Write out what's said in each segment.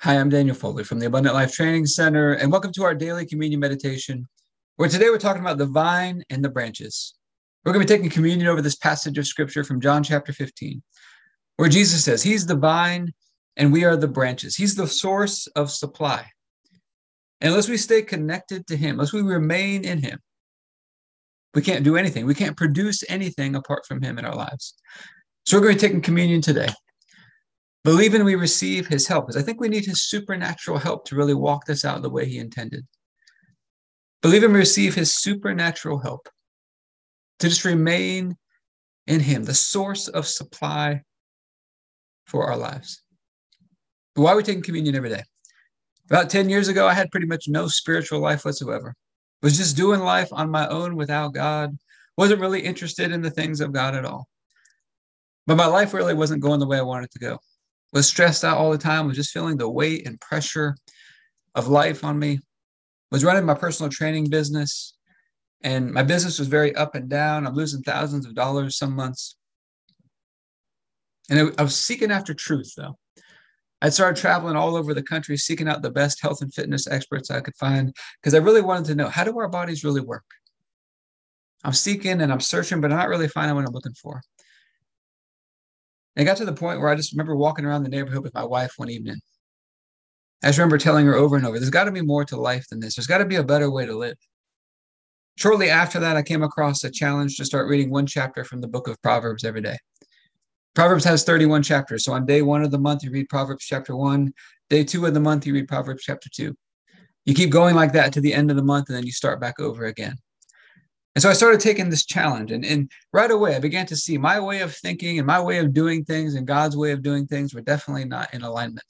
Hi, I'm Daniel Foley from the Abundant Life Training Center, and welcome to our daily communion meditation, where today we're talking about the vine and the branches. We're going to be taking communion over this passage of scripture from John chapter 15, where Jesus says, He's the vine and we are the branches. He's the source of supply. And unless we stay connected to Him, unless we remain in Him, we can't do anything. We can't produce anything apart from Him in our lives. So we're going to be taking communion today. Believing we receive His help, because I think we need His supernatural help to really walk this out the way He intended. Believing we receive His supernatural help to just remain in Him, the source of supply for our lives. But why are we taking communion every day? About 10 years ago, I had pretty much no spiritual life whatsoever. Was just doing life on my own without God. Wasn't really interested in the things of God at all. But my life really wasn't going the way I wanted it to go. Was stressed out all the time, was just feeling the weight and pressure of life on me, was running my personal training business, and my business was very up and down. I'm losing thousands of dollars some months. And I was seeking after truth, though. I'd started traveling all over the country, seeking out the best health and fitness experts I could find, because I really wanted to know, how do our bodies really work? I'm seeking and I'm searching, but I'm not really finding what I'm looking for. And it got to the point where I just remember walking around the neighborhood with my wife one evening. I just remember telling her over and over, there's got to be more to life than this. There's got to be a better way to live. Shortly after that, I came across a challenge to start reading one chapter from the book of Proverbs every day. Proverbs has 31 chapters. So on day 1 of the month, you read Proverbs chapter 1. Day 2 of the month, you read Proverbs chapter 2. You keep going like that to the end of the month, and then you start back over again. And so I started taking this challenge, and right away I began to see my way of thinking and my way of doing things and God's way of doing things were definitely not in alignment.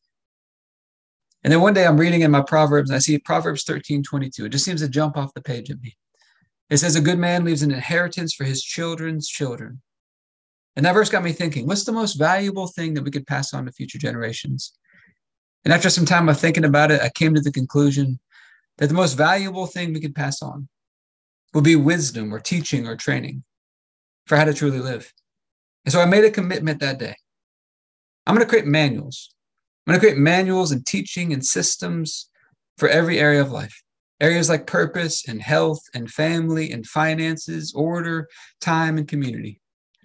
And then one day I'm reading in my Proverbs and I see Proverbs 13:22. It just seems to jump off the page at me. It says, a good man leaves an inheritance for his children's children. And that verse got me thinking, what's the most valuable thing that we could pass on to future generations? And after some time of thinking about it, I came to the conclusion that the most valuable thing we could pass on would be wisdom or teaching or training for how to truly live. And so I made a commitment that day. I'm going to create manuals. I'm going to create manuals and teaching and systems for every area of life. Areas like purpose and health and family and finances, order, time, and community.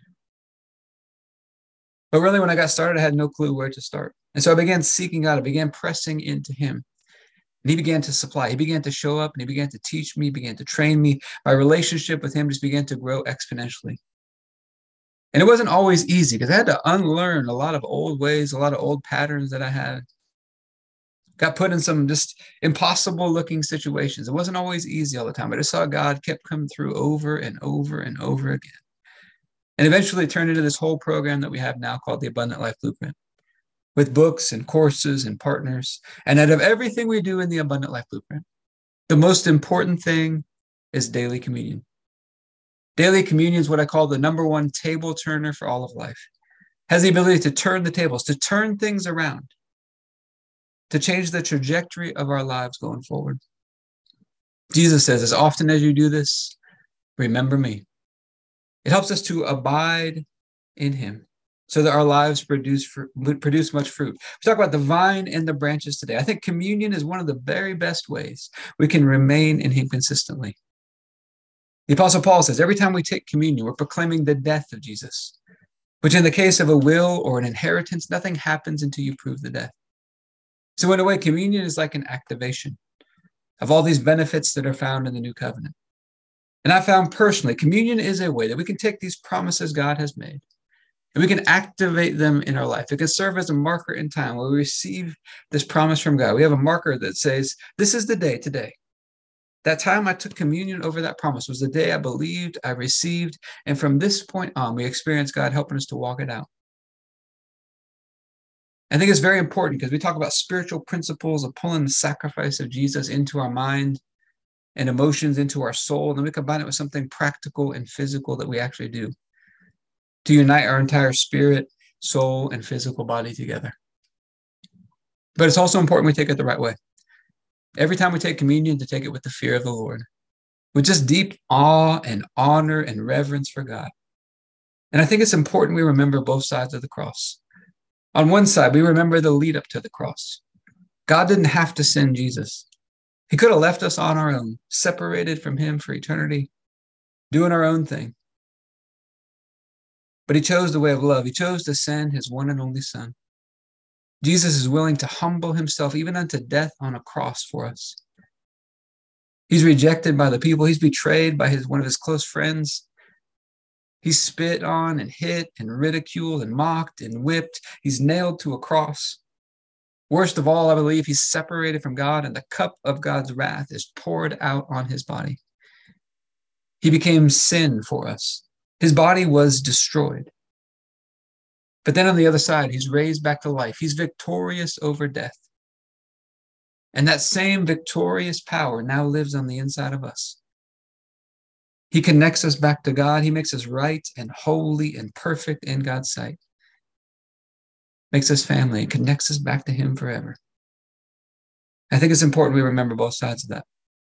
But really, when I got started, I had no clue where to start. And so I began seeking God. I began pressing into Him. And He began to supply. He began to show up and He began to teach me, began to train me. My relationship with Him just began to grow exponentially. And it wasn't always easy because I had to unlearn a lot of old ways, a lot of old patterns that I had. Got put in some just impossible looking situations. It wasn't always easy all the time, but I saw God kept coming through over and over and over again. And eventually it turned into this whole program that we have now called the Abundant Life Blueprint, with books and courses and partners. And out of everything we do in the Abundant Life Blueprint, the most important thing is daily communion. Daily communion is what I call the number one table turner for all of life. Has the ability to turn the tables, to turn things around, to change the trajectory of our lives going forward. Jesus says, as often as you do this, remember me. It helps us to abide in Him so that our lives produce much fruit. We talk about the vine and the branches today. I think communion is one of the very best ways we can remain in Him consistently. The Apostle Paul says, every time we take communion, we're proclaiming the death of Jesus, which in the case of a will or an inheritance, nothing happens until you prove the death. So in a way, communion is like an activation of all these benefits that are found in the new covenant. And I found personally, communion is a way that we can take these promises God has made and we can activate them in our life. It can serve as a marker in time where we receive this promise from God. We have a marker that says, this is the day today. That time I took communion over that promise was the day I believed, I received, and from this point on, we experienced God helping us to walk it out. I think it's very important because we talk about spiritual principles of pulling the sacrifice of Jesus into our mind and emotions into our soul, and then we combine it with something practical and physical that we actually do to unite our entire spirit, soul, and physical body together. But it's also important we take it the right way. Every time we take communion, to take it with the fear of the Lord, with just deep awe and honor and reverence for God. And I think it's important we remember both sides of the cross. On one side, we remember the lead up to the cross. God didn't have to send Jesus. He could have left us on our own, separated from him for eternity, doing our own thing. But he chose the way of love. He chose to send his one and only Son. Jesus is willing to humble himself even unto death on a cross for us. He's rejected by the people. He's betrayed by one of his close friends. He's spit on and hit and ridiculed and mocked and whipped. He's nailed to a cross. Worst of all, I believe he's separated from God, and the cup of God's wrath is poured out on his body. He became sin for us. His body was destroyed. But then on the other side, he's raised back to life. He's victorious over death. And that same victorious power now lives on the inside of us. He connects us back to God. He makes us right and holy and perfect in God's sight. Makes us family and connects us back to him forever. I think it's important we remember both sides of that.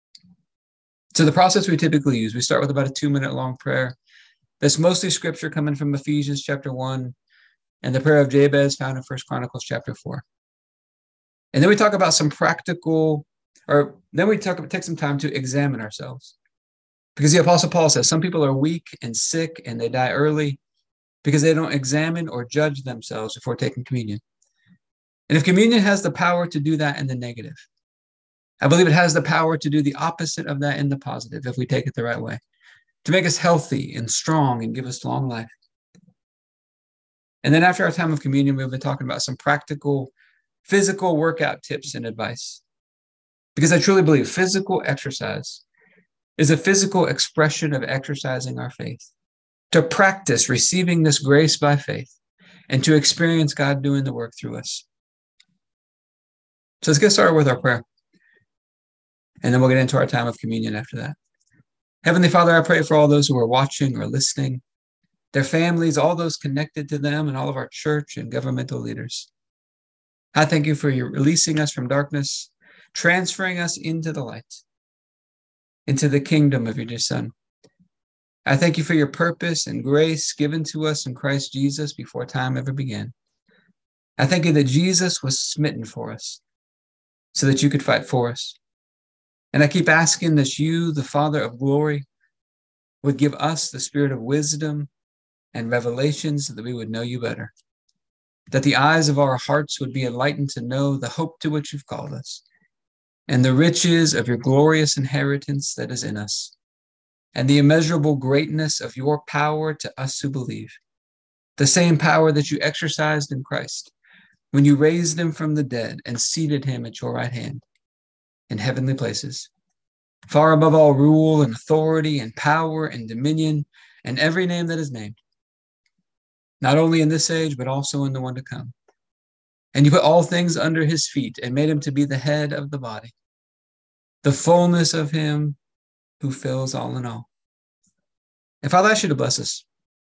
So the process we typically use, we start with about a 2-minute long prayer. That's mostly scripture coming from Ephesians chapter 1 and the prayer of Jabez found in 1 Chronicles chapter 4. And then we talk about some practical, take some time to examine ourselves. Because the Apostle Paul says some people are weak and sick and they die early because they don't examine or judge themselves before taking communion. And if communion has the power to do that in the negative, I believe it has the power to do the opposite of that in the positive if we take it the right way, to make us healthy and strong and give us long life. And then after our time of communion, we've been talking about some practical physical workout tips and advice. Because I truly believe physical exercise is a physical expression of exercising our faith. To practice receiving this grace by faith and to experience God doing the work through us. So let's get started with our prayer. And then we'll get into our time of communion after that. Heavenly Father, I pray for all those who are watching or listening, their families, all those connected to them, and all of our church and governmental leaders. I thank you for your releasing us from darkness, transferring us into the light, into the kingdom of your dear Son. I thank you for your purpose and grace given to us in Christ Jesus before time ever began. I thank you that Jesus was smitten for us so that you could fight for us. And I keep asking that you, the Father of glory, would give us the spirit of wisdom and revelation so that we would know you better. That the eyes of our hearts would be enlightened to know the hope to which you've called us and the riches of your glorious inheritance that is in us and the immeasurable greatness of your power to us who believe. The same power that you exercised in Christ when you raised him from the dead and seated him at your right hand in heavenly places, far above all rule and authority and power and dominion and every name that is named, not only in this age, but also in the one to come. And you put all things under his feet and made him to be the head of the body, the fullness of him who fills all in all. And Father, I ask you to bless us,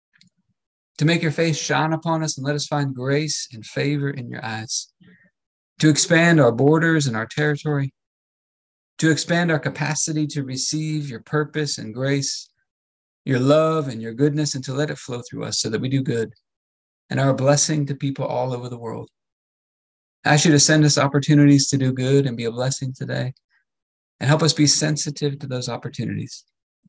to make your face shine upon us and let us find grace and favor in your eyes, to expand our borders and our territory, to expand our capacity to receive your purpose and grace, your love and your goodness, and to let it flow through us so that we do good and are a blessing to people all over the world. I ask you to send us opportunities to do good and be a blessing today, and help us be sensitive to those opportunities.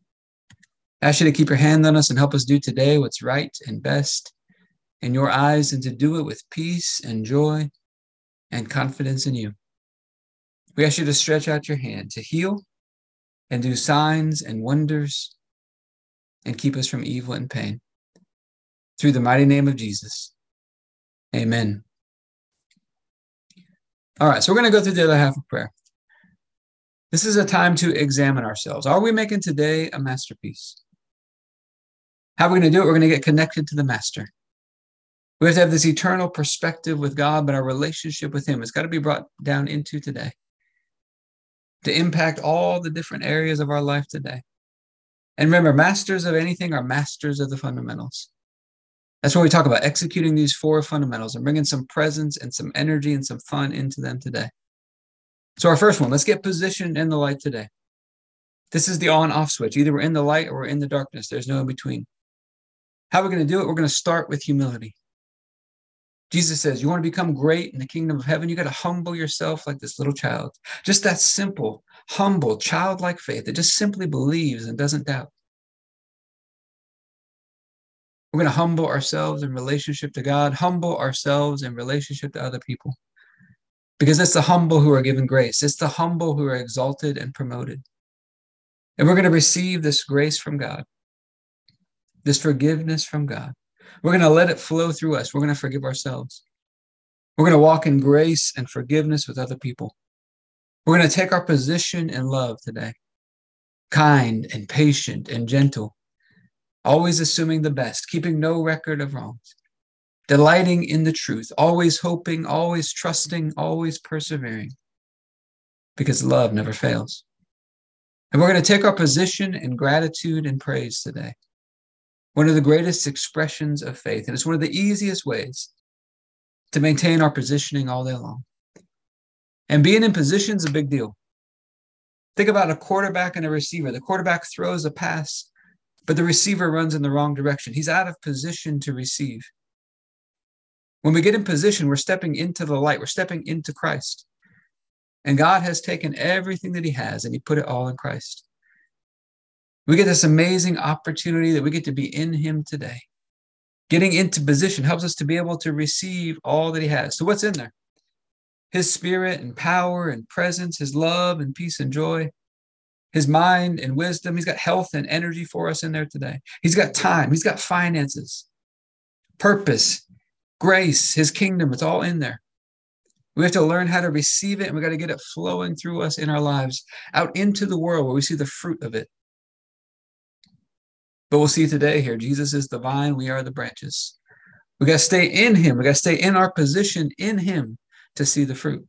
I ask you to keep your hand on us and help us do today what's right and best in your eyes, and to do it with peace and joy and confidence in you. We ask you to stretch out your hand to heal and do signs and wonders and keep us from evil and pain. Through the mighty name of Jesus. Amen. All right, so we're going to go through the other half of prayer. This is a time to examine ourselves. Are we making today a masterpiece? How are we going to do it? We're going to get connected to the Master. We have to have this eternal perspective with God, but our relationship with him has got to be brought down into today to impact all the different areas of our life today. And remember, masters of anything are masters of the fundamentals. That's what we talk about, executing these 4 fundamentals and bringing some presence and some energy and some fun into them today. So our first one, let's get positioned in the light today. This is the on-off switch. Either we're in the light or we're in the darkness. There's no in between. How are we going to do it? We're going to start with humility. Jesus says, you want to become great in the kingdom of heaven? You got to humble yourself like this little child. Just that simple, humble, childlike faith that just simply believes and doesn't doubt. We're going to humble ourselves in relationship to God, humble ourselves in relationship to other people. Because it's the humble who are given grace. It's the humble who are exalted and promoted. And we're going to receive this grace from God, this forgiveness from God. We're going to let it flow through us. We're going to forgive ourselves. We're going to walk in grace and forgiveness with other people. We're going to take our position in love today, kind and patient and gentle, always assuming the best, keeping no record of wrongs, delighting in the truth, always hoping, always trusting, always persevering, because love never fails. And we're going to take our position in gratitude and praise today. One of the greatest expressions of faith, and it's one of the easiest ways to maintain our positioning all day long. And being in position is a big deal. Think about a quarterback and a receiver. The quarterback throws a pass, but the receiver runs in the wrong direction. He's out of position to receive. When we get in position, we're stepping into the light. We're stepping into Christ. And God has taken everything that he has and he put it all in Christ. We get this amazing opportunity that we get to be in him today. Getting into position helps us to be able to receive all that he has. So what's in there? His spirit and power and presence, his love and peace and joy, his mind and wisdom. He's got health and energy for us in there today. He's got time. He's got finances, purpose, grace, his kingdom. It's all in there. We have to learn how to receive it, and we got to get it flowing through us in our lives out into the world where we see the fruit of it. But we'll see today here, Jesus is the vine, we are the branches. We got to stay in him. We got to stay in our position in him to see the fruit.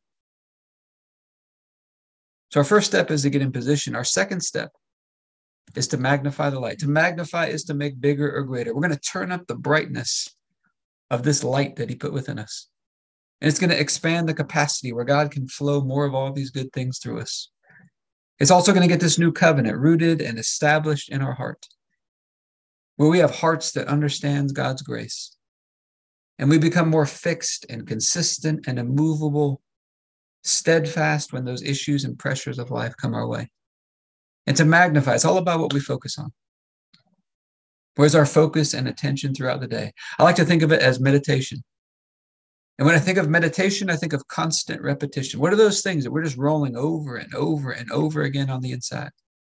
So our first step is to get in position. Our second step is to magnify the light. To magnify is to make bigger or greater. We're going to turn up the brightness of this light that he put within us. And it's going to expand the capacity where God can flow more of all these good things through us. It's also going to get this new covenant rooted and established in our heart, where we have hearts that understand God's grace. And we become more fixed and consistent and immovable, steadfast when those issues and pressures of life come our way. And to magnify, it's all about what we focus on. Where's our focus and attention throughout the day? I like to think of it as meditation. And when I think of meditation, I think of constant repetition. What are those things that we're just rolling over and over and over again on the inside?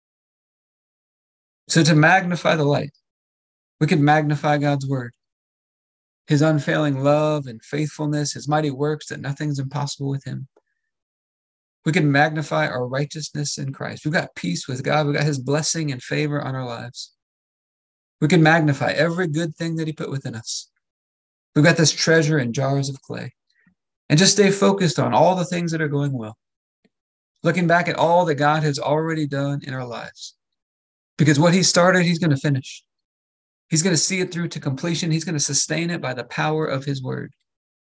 So to magnify the light, we can magnify God's word, his unfailing love and faithfulness, his mighty works, that nothing's impossible with him. We can magnify our righteousness in Christ. We've got peace with God. We've got his blessing and favor on our lives. We can magnify every good thing that he put within us. We've got this treasure in jars of clay. And just stay focused on all the things that are going well. Looking back at all that God has already done in our lives. Because what he started, he's going to finish. He's going to see it through to completion. He's going to sustain it by the power of his word.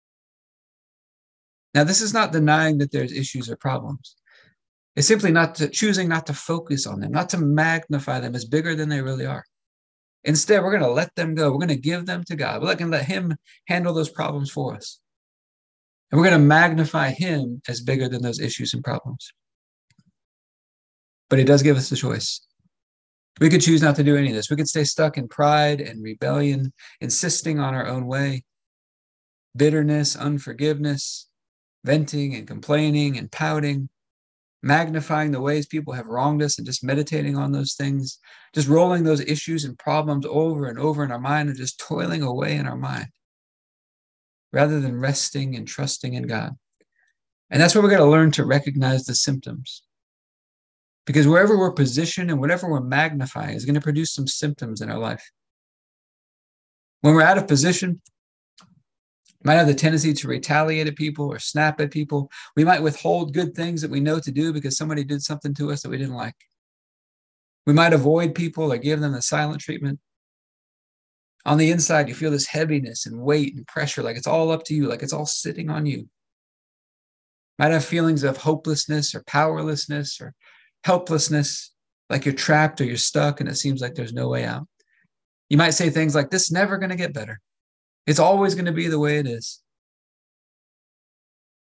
Now, this is not denying that there's issues or problems. It's simply choosing not to focus on them, not to magnify them as bigger than they really are. Instead, we're going to let them go. We're going to give them to God. We're going to let him handle those problems for us. And we're going to magnify him as bigger than those issues and problems. But he does give us the choice. We could choose not to do any of this. We could stay stuck in pride and rebellion, insisting on our own way, bitterness, unforgiveness, venting and complaining and pouting, magnifying the ways people have wronged us and just meditating on those things, just rolling those issues and problems over and over in our mind and just toiling away in our mind, rather than resting and trusting in God. And that's where we're going to learn to recognize the symptoms. Because wherever we're positioned and whatever we're magnifying is going to produce some symptoms in our life. When we're out of position, we might have the tendency to retaliate at people or snap at people. We might withhold good things that we know to do because somebody did something to us that we didn't like. We might avoid people or give them the silent treatment. On the inside, you feel this heaviness and weight and pressure, like it's all up to you, like it's all sitting on you. Might have feelings of hopelessness or powerlessness or helplessness, like you're trapped or you're stuck and it seems like there's no way out. You might say things like, this is never going to get better. It's always going to be the way it is.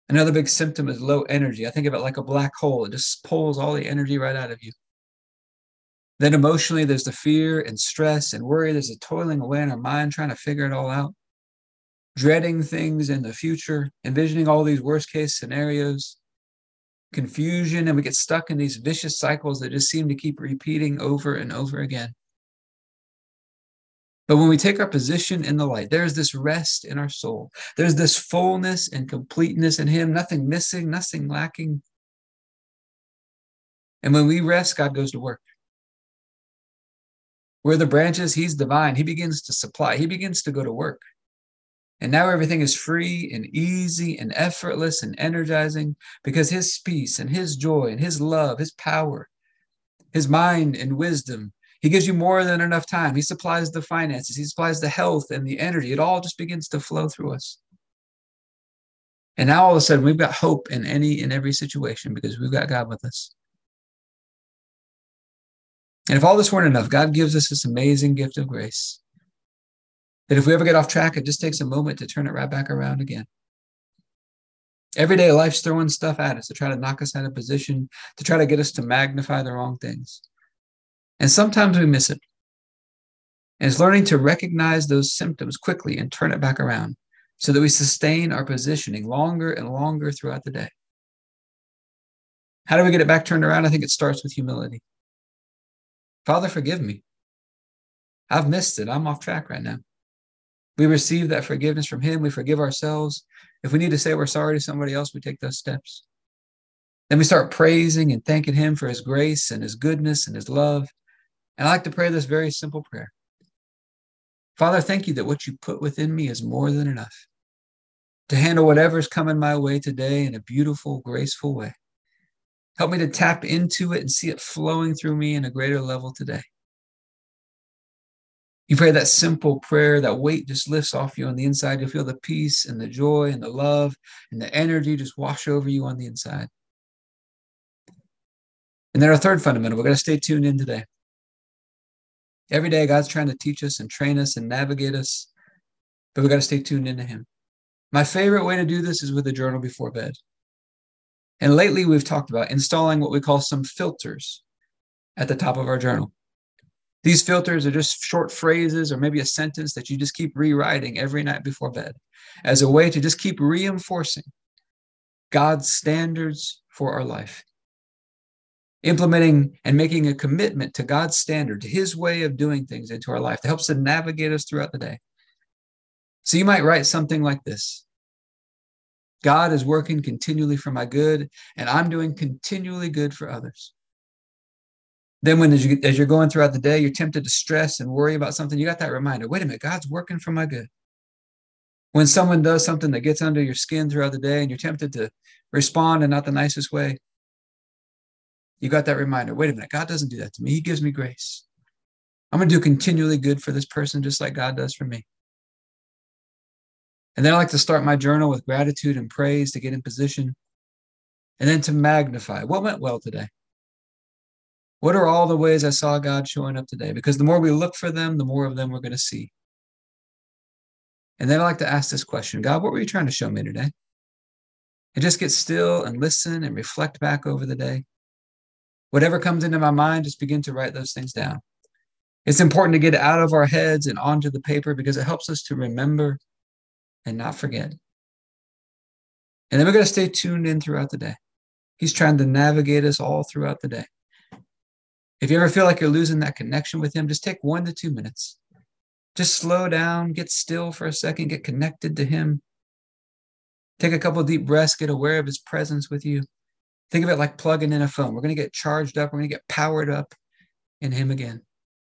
Another big symptom is low energy. I think of it like a black hole. It just pulls all the energy right out of you. Then emotionally, there's the fear and stress and worry. There's a toiling away in our mind trying to figure it all out, dreading things in the future, envisioning all these worst case scenarios, confusion, and we get stuck in these vicious cycles that just seem to keep repeating over and over again. But when we take our position in the light, there's this rest in our soul. There's this fullness and completeness in Him, nothing missing, nothing lacking. And when we rest, God goes to work. We're the branches, He's the vine. He begins to supply, He begins to go to work. And now everything is free and easy and effortless and energizing because His peace and His joy and His love, His power, His mind and wisdom, He gives you more than enough time. He supplies the finances. He supplies the health and the energy. It all just begins to flow through us. And now all of a sudden, we've got hope in any and every situation because we've got God with us. And if all this weren't enough, God gives us this amazing gift of grace that if we ever get off track, it just takes a moment to turn it right back around again. Every day, life's throwing stuff at us to try to knock us out of position, to try to get us to magnify the wrong things. And sometimes we miss it. And it's learning to recognize those symptoms quickly and turn it back around so that we sustain our positioning longer and longer throughout the day. How do we get it back turned around? I think it starts with humility. Father, forgive me. I've missed it. I'm off track right now. We receive that forgiveness from Him. We forgive ourselves. If we need to say we're sorry to somebody else, we take those steps. Then we start praising and thanking Him for His grace and His goodness and His love. And I like to pray this very simple prayer. Father, thank you that what you put within me is more than enough to handle whatever's coming my way today in a beautiful, graceful way. Help me to tap into it and see it flowing through me in a greater level today. You pray that simple prayer, that weight just lifts off you on the inside. You'll feel the peace and the joy and the love and the energy just wash over you on the inside. And then our third fundamental, we're going to stay tuned in today. Every day, God's trying to teach us and train us and navigate us, but we've got to stay tuned into Him. My favorite way to do this is with a journal before bed. And lately, we've talked about installing what we call some filters at the top of our journal. These filters are just short phrases or maybe a sentence that you just keep rewriting every night before bed as a way to just keep reinforcing God's standards for our life. Implementing and making a commitment to God's standard, to His way of doing things into our life that helps to navigate us throughout the day. So you might write something like this. God is working continually for my good, and I'm doing continually good for others. Then as you're going throughout the day, you're tempted to stress and worry about something, you got that reminder, wait a minute, God's working for my good. When someone does something that gets under your skin throughout the day and you're tempted to respond in not the nicest way, you got that reminder, wait a minute, God doesn't do that to me. He gives me grace. I'm going to do continually good for this person just like God does for me. And then I like to start my journal with gratitude and praise to get in position. And then to magnify what went well today. What are all the ways I saw God showing up today? Because the more we look for them, the more of them we're going to see. And then I like to ask this question, God, what were you trying to show me today? And just get still and listen and reflect back over the day. Whatever comes into my mind, just begin to write those things down. It's important to get it out of our heads and onto the paper because it helps us to remember and not forget. And then we're going to stay tuned in throughout the day. He's trying to navigate us all throughout the day. If you ever feel like you're losing that connection with Him, just take 1 to 2 minutes. Just slow down, get still for a second, get connected to Him. Take a couple of deep breaths, get aware of His presence with you. Think of it like plugging in a phone. We're going to get charged up. We're going to get powered up in Him again.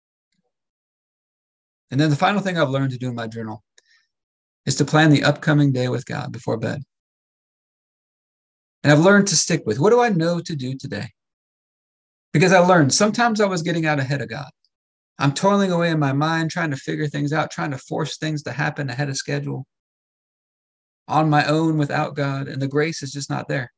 And then the final thing I've learned to do in my journal is to plan the upcoming day with God before bed. And I've learned to stick with, what do I know to do today? Because I learned sometimes I was getting out ahead of God. I'm toiling away in my mind, trying to figure things out, trying to force things to happen ahead of schedule on my own without God, and the grace is just not there.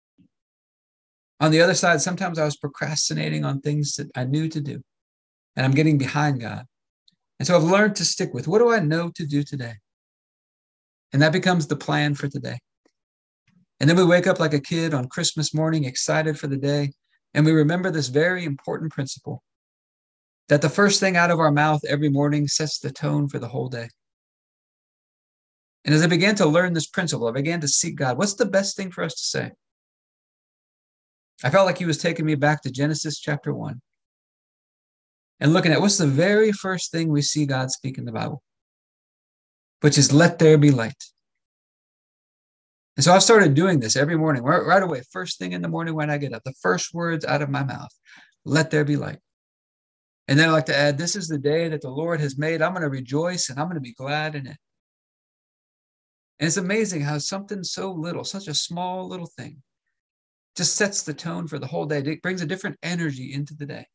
On the other side, sometimes I was procrastinating on things that I knew to do, and I'm getting behind God. And so I've learned to stick with, what do I know to do today? And that becomes the plan for today. And then we wake up like a kid on Christmas morning, excited for the day. And we remember this very important principle that the first thing out of our mouth every morning sets the tone for the whole day. And as I began to learn this principle, I began to seek God. What's the best thing for us to say? I felt like he was taking me back to Genesis chapter 1 and looking at what's the very first thing we see God speak in the Bible, which is let there be light. And so I started doing this every morning, right away, first thing in the morning when I get up, the first words out of my mouth, let there be light. And then I like to add, this is the day that the Lord has made. I'm going to rejoice and I'm going to be glad in it. And it's amazing how something so little, such a small little thing, just sets the tone for the whole day. It brings a different energy into the day.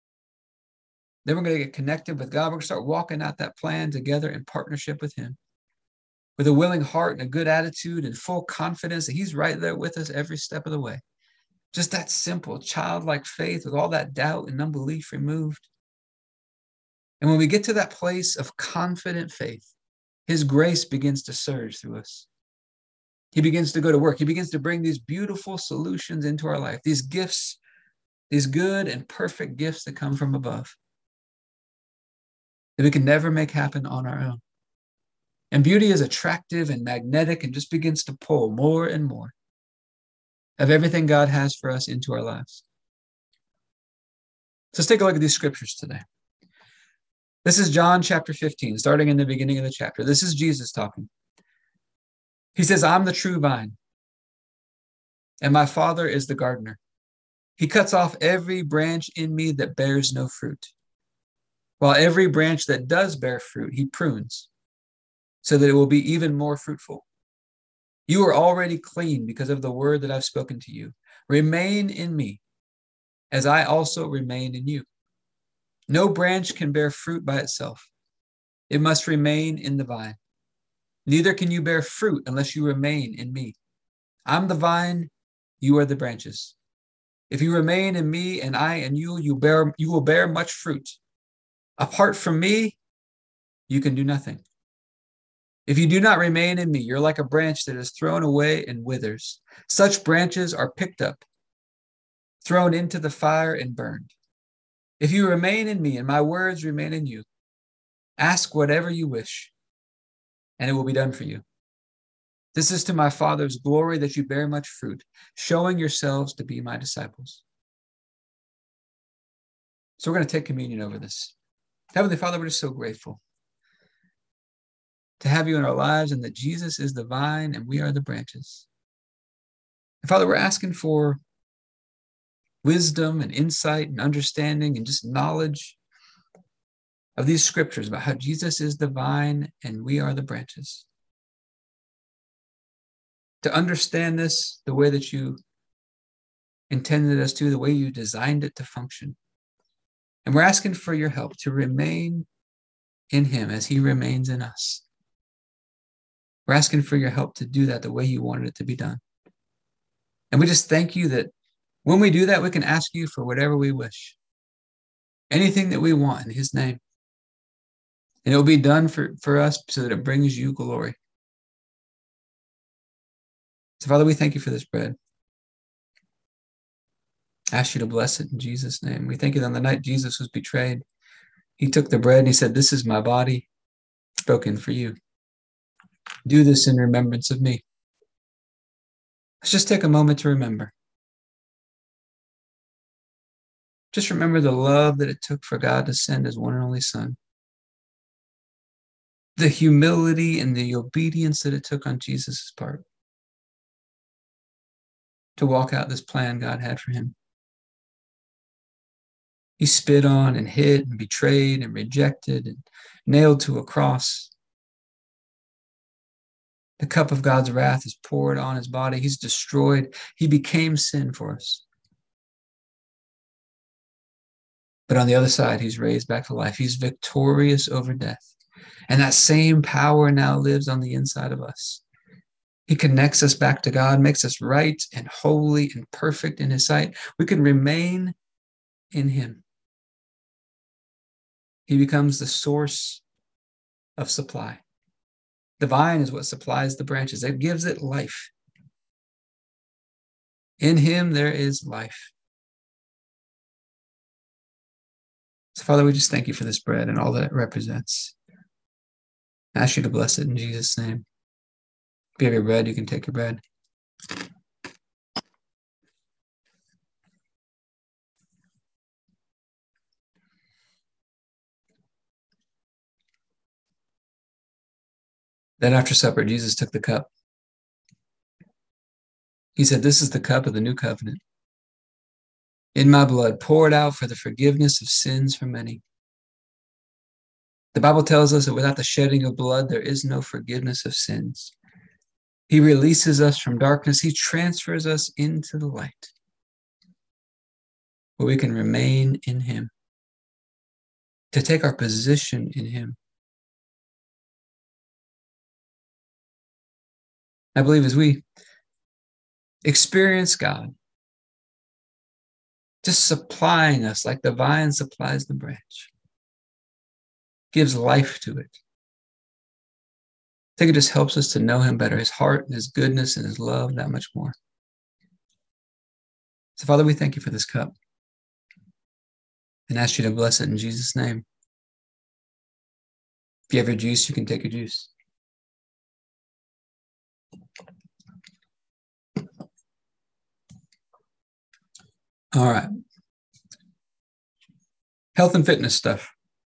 Then we're going to get connected with God. We're going to start walking out that plan together in partnership with him, with a willing heart and a good attitude and full confidence that he's right there with us every step of the way. Just that simple childlike faith with all that doubt and unbelief removed. And when we get to that place of confident faith, his grace begins to surge through us. He begins to go to work. He begins to bring these beautiful solutions into our life, these gifts, these good and perfect gifts that come from above that we can never make happen on our own. And beauty is attractive and magnetic and just begins to pull more and more of everything God has for us into our lives. So let's take a look at these scriptures today. This is John chapter 15, starting in the beginning of the chapter. This is Jesus talking. He says, I'm the true vine, and my Father is the gardener. He cuts off every branch in me that bears no fruit, while every branch that does bear fruit, he prunes, so that it will be even more fruitful. You are already clean because of the word that I've spoken to you. Remain in me, as I also remain in you. No branch can bear fruit by itself. It must remain in the vine. Neither can you bear fruit unless you remain in me. I'm the vine, you are the branches. If you remain in me and I in you, you will bear much fruit. Apart from me, you can do nothing. If you do not remain in me, you're like a branch that is thrown away and withers. Such branches are picked up, thrown into the fire and burned. If you remain in me and my words remain in you, ask whatever you wish, and it will be done for you. This is to my Father's glory that you bear much fruit, showing yourselves to be my disciples. So we're going to take communion over this. Heavenly Father, we're just so grateful to have you in our lives and that Jesus is the vine and we are the branches. And Father, we're asking for wisdom and insight and understanding and just knowledge of these scriptures about how Jesus is the vine and we are the branches. To understand this the way that you intended us to, the way you designed it to function. And we're asking for your help to remain in him as he remains in us. We're asking for your help to do that the way you wanted it to be done. And we just thank you that when we do that, we can ask you for whatever we wish, anything that we want in his name. And it will be done for us so that it brings you glory. So, Father, we thank you for this bread. I ask you to bless it in Jesus' name. We thank you that on the night Jesus was betrayed, he took the bread and he said, this is my body broken for you. Do this in remembrance of me. Let's just take a moment to remember. Just remember the love that it took for God to send his one and only Son. The humility and the obedience that it took on Jesus' part to walk out this plan God had for him. He spit on and hit and betrayed and rejected and nailed to a cross. The cup of God's wrath is poured on his body. He's destroyed. He became sin for us. But on the other side, he's raised back to life. He's victorious over death. And that same power now lives on the inside of us. He connects us back to God, makes us right and holy and perfect in his sight. We can remain in him. He becomes the source of supply. The vine is what supplies the branches. It gives it life. In him there is life. So, Father, we just thank you for this bread and all that it represents. I ask you to bless it in Jesus' name. If you have your bread, you can take your bread. Then after supper, Jesus took the cup. He said, "This is the cup of the new covenant, in my blood, poured out for the forgiveness of sins for many." The Bible tells us that without the shedding of blood, there is no forgiveness of sins. He releases us from darkness. He transfers us into the light, where we can remain in him, to take our position in him. I believe as we experience God just supplying us like the vine supplies the branch, gives life to it. I think it just helps us to know him better, his heart and his goodness and his love that much more. So, Father, we thank you for this cup and ask you to bless it in Jesus' name. If you have your juice, you can take your juice. All right. Health and fitness stuff.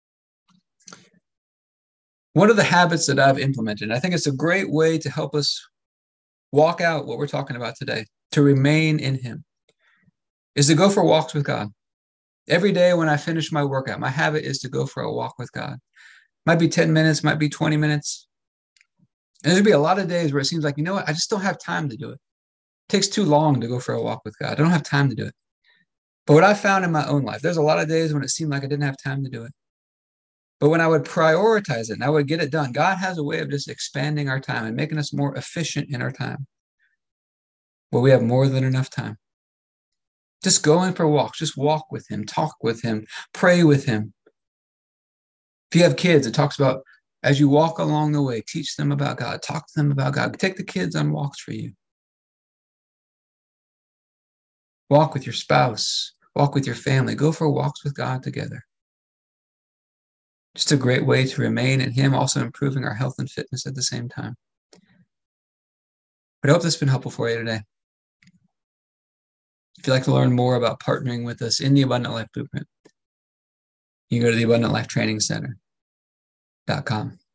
One of the habits that I've implemented, I think it's a great way to help us walk out what we're talking about today, to remain in him, is to go for walks with God. Every day when I finish my workout, my habit is to go for a walk with God. Might be 10 minutes, might be 20 minutes. And there'll be a lot of days where it seems like, you know what, I just don't have time to do it. It takes too long to go for a walk with God. I don't have time to do it. But what I found in my own life, there's a lot of days when it seemed like I didn't have time to do it. But when I would prioritize it and I would get it done, God has a way of just expanding our time and making us more efficient in our time, where we have more than enough time. Just going for walks, just walk with him, talk with him, pray with him. If you have kids, it talks about as you walk along the way, teach them about God, talk to them about God. Take the kids on walks for you. Walk with your spouse, walk with your family, go for walks with God together. Just a great way to remain in him, also improving our health and fitness at the same time. But I hope this has been helpful for you today. If you'd like to learn more about partnering with us in the Abundant Life Blueprint, you can go to the AbundantLifeTrainingCenter.com.